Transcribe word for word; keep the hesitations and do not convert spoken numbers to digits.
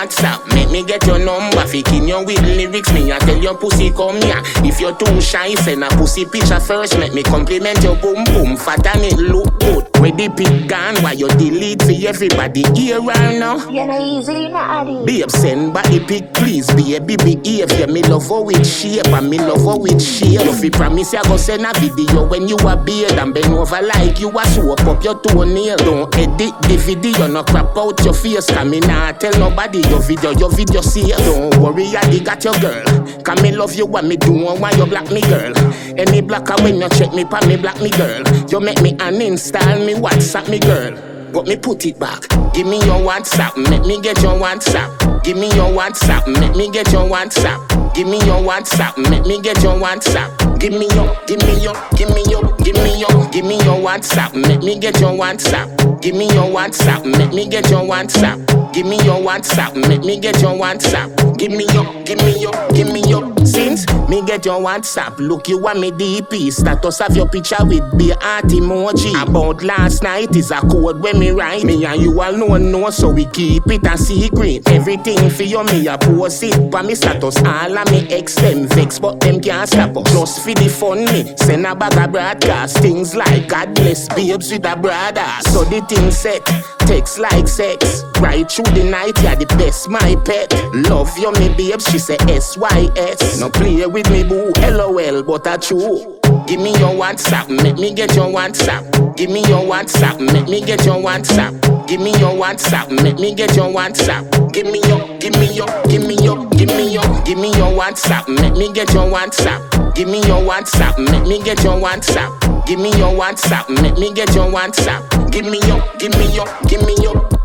WhatsApp, make me get your number. Faking you with lyrics, me I tell your pussy come here. If you're too shy, send a pussy picture first. Make me compliment your boom boom, fat and it look good. Where the pic gone, why you delete for everybody here right now? You know easily not adding. Babe, send back the pic, please. Baby, behave. Yeah, me love her with shape and me love her with shape. If you promise you go send a video when you a beard and bend over like you a swoop up your toenail. Don't edit the video, no crap out your face. Cause me nah tell nobody your video, your video see. Don't worry, I dig at your girl. Cause me love you what me do why you block me girl. Any blocker when you check me pa me block me girl. You make me uninstall me WhatsApp me girl. But me put it back. Give me your WhatsApp, make me get your WhatsApp. Give me your WhatsApp, make me get your WhatsApp. Give me your WhatsApp, make me get your WhatsApp. Give me your, give me your, give me your, give me your, give me your WhatsApp, make me get your WhatsApp. Give me your WhatsApp, make me get your WhatsApp. Give me your WhatsApp, make me get your WhatsApp. Give me your, give me your, give me your. Since me get your WhatsApp, look you want me D P. Status of your picture with be art emoji. About last night is a code when me write. Me and you all know no, so we keep it a secret. Everything for you me a post it. But me status all of me ex them vex, but them can't stop us. Just for the fun me send a bag of broadcast. Things like God bless babes with a brother. So the thing set, text like sex. Right through the night, yeah the best my pet. Love you me babes, she say S Y S. No play with me boo, L O L, but a true. Give me your WhatsApp, make me get your WhatsApp. Give me your WhatsApp, make me get your WhatsApp. Give me your WhatsApp, make me get your WhatsApp. Give me your, give me your, give me your, give me your, give me your WhatsApp, make me get your WhatsApp. Give me your WhatsApp, make me get your WhatsApp. Give me your WhatsApp, make me get your WhatsApp. Give me your, give me your, give me your.